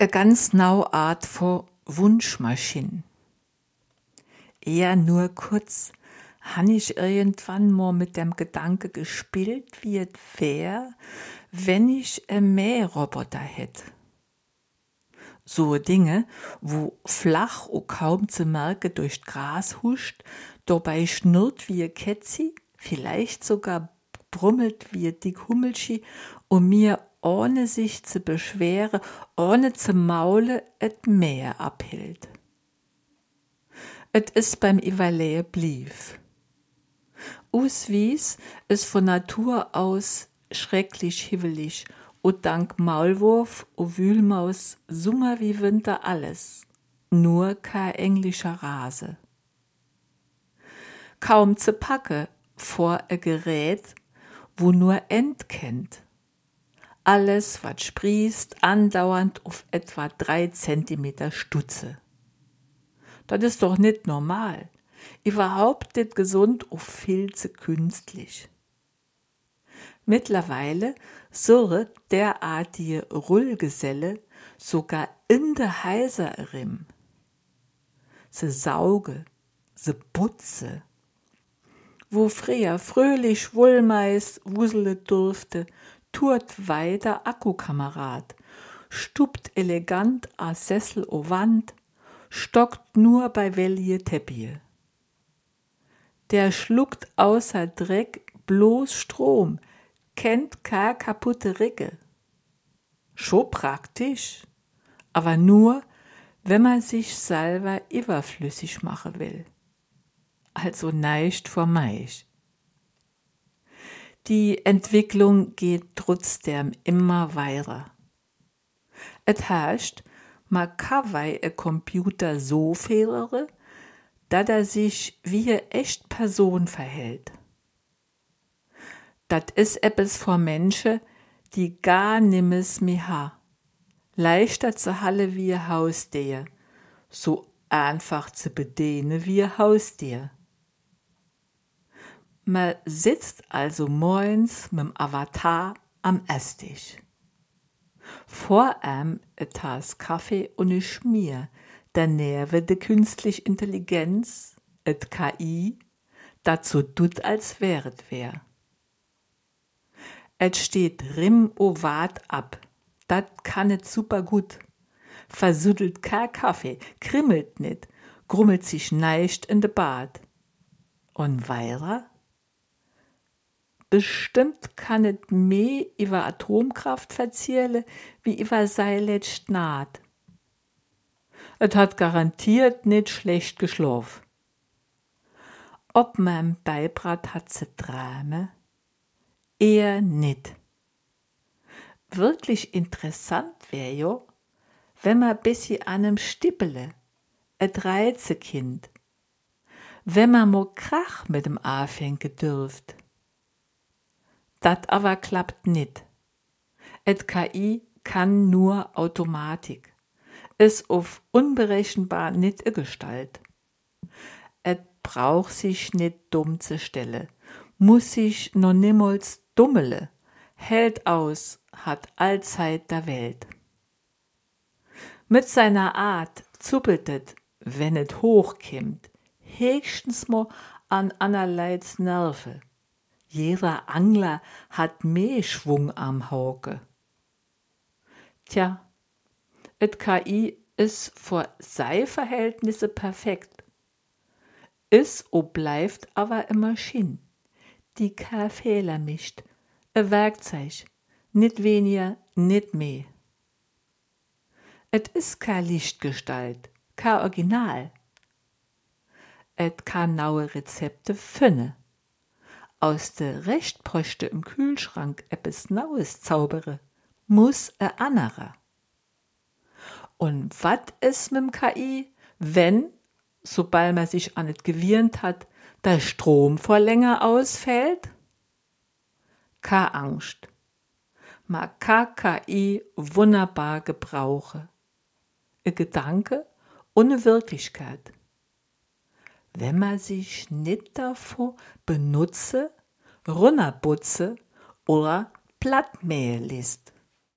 ganz nau Art von Wunschmaschinen. Eher nur kurz han ich irgendwann mal mit dem Gedanke gespielt, wie es wär, wenn ich ein Mähroboter hätt. So Dinge, wo flach und kaum zu merken durch Gras huscht, dabei schnurrt wie ein Kätzi, vielleicht sogar brummelt wie ein dick Hummelschi und mir ohne sich zu beschweren, ohne zu maulen, et Mähe abhält. Et is beim Ivalet blieb. Uswies ist von Natur aus schrecklich hibbelig und dank Maulwurf und Wühlmaus Sommer wie Winter alles, nur kein englischer Rase. Kaum zu packe vor ein Gerät, wo nur End kennt. Alles, wat sprießt, andauernd auf etwa 3 Zentimeter Stutze. Das ist doch nicht normal. Überhaupt nicht gesund und viel zu künstlich. Mittlerweile surre derartige Rullgeselle sogar in de Häuser rim. Se sauge, se putze. Wo früher fröhlich Wohlmeis wusele durfte, turt weiter Akkukamerad, stupt elegant a Sessel o Wand, stockt nur bei welje Teppie. Der schluckt außer Dreck bloß Strom, kennt keine kaputte Ricke. Scho praktisch, aber nur, wenn man sich selber überflüssig machen will. Also neicht vor Meisch. Die Entwicklung geht trotzdem immer weiter. Et herrscht, man kann bei ein Computer so fehlere, dass sich wie eine echt Person verhält. Das ist etwas für Menschen, die gar nimmes mehr ha. Leichter zu halle wie ein Haustier, so einfach zu bedienen wie ein Haustier. Man sitzt also morgens mit dem Avatar am Esstisch. Vor ihm eine Tasse Kaffee und eine Schmier, daneben de künstliche Intelligenz, et KI, dat so tut, als wäret wär. Et steht rim o wart ab, dat kann et super gut. Versüttelt kein Kaffee, krimmelt nit, grummelt sich neicht in de Bad. Und weiter? Bestimmt kann et mehr über Atomkraft verziele, wie über sei letzt Naht. Et hat garantiert nicht schlecht geschlafen. Ob man Beibrat hat ze Drame? Eher nicht. Wirklich interessant wär jo, wenn man bissi an nem Stippele, et Reizekind, wenn man mo Krach mit dem Anfänken dürft. Dat aber klappt nit. Et KI kann nur Automatik. Ist auf unberechenbar nit Gestalt. Et braucht sich nit dumm zu stelle, muss sich noch niemals dummele, hält aus, hat allzeit der Welt. Mit seiner Art zuppelt et, wenn et hochkimmt, höchstens mo an anerleits Nerve. Jeder Angler hat mehr Schwung am Hauke. Tja, et KI ist vor sei Verhältnisse perfekt. Is o bleibt aber eine Maschine, die kein Fehler mischt, ein Werkzeug, nicht weniger, nicht mehr. Et is kein Lichtgestalt, kein Original. Et kann naue Rezepte fünne. Aus de Rechtposte im Kühlschrank etwas Naues zaubere, muss a anderer. Und wat is mit'm KI, wenn, sobald man sich an et gewöhnt hat, der Strom vor länger ausfällt? Keine Angst. Man kann KI wunderbar gebrauche. Ein Gedanke und eine Wirklichkeit. Wenn man sich nicht davor benutze, runterbutze oder plattmähe lässt.